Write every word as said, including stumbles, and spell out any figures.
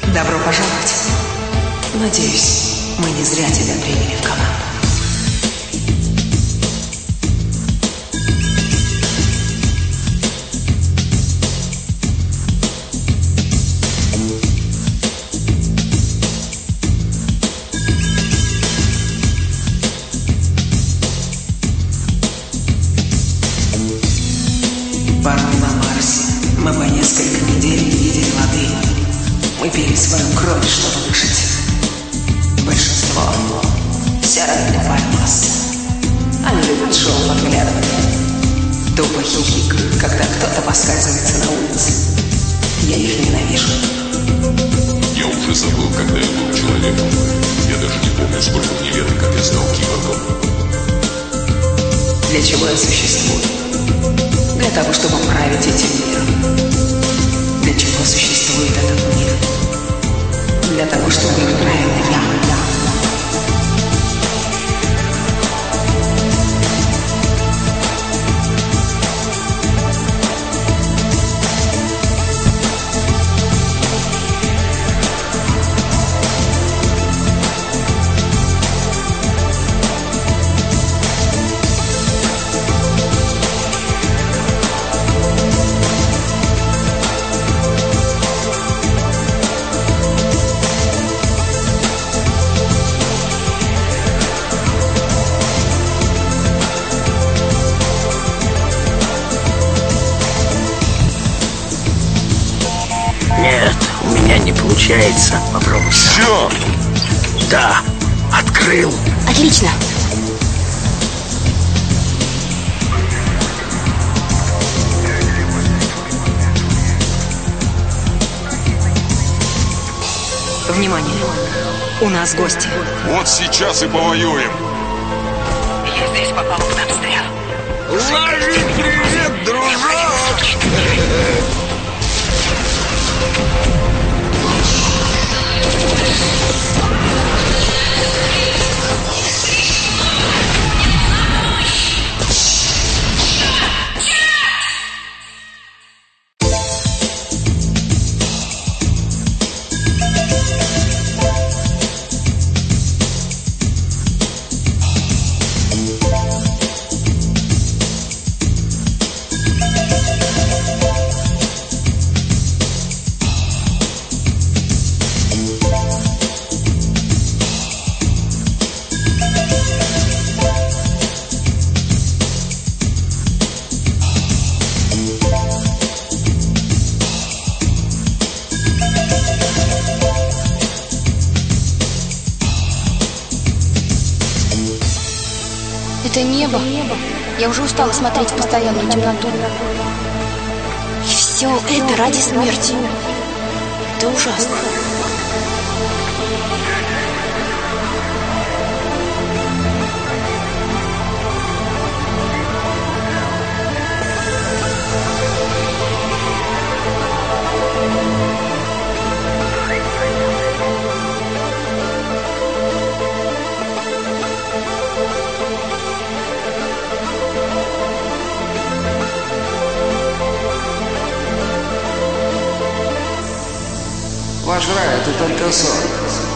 Добро пожаловать. Надеюсь, мы не зря тебя приняли в команду. Порой на Марсе мы по несколько недель не видели воды. Мы пили свою кровь, чтобы выжить. Большинство серое для массы. Они любят шоу подглядывания. Тупо хихикают, когда кто-то поскальзывается на улице. Я их ненавижу. Я уже забыл, когда я был человеком. Я даже не помню, сколько мне лет и как я стал киборгом. Для чего я существую? Для того, чтобы править этим миром. Для чего существует этот мир? Для того, чтобы им правила я. Нет, у меня не получается. Попробуй сам. Все! Да, открыл. Отлично. Внимание! У нас гости. Вот сейчас и повоюем. Я здесь попал к нам стрел. Лови привет, дружок! Это небо. Я уже устала смотреть в постоянную темноту. И все это ради смерти. Это ужасно. Ваш рай — это только сон.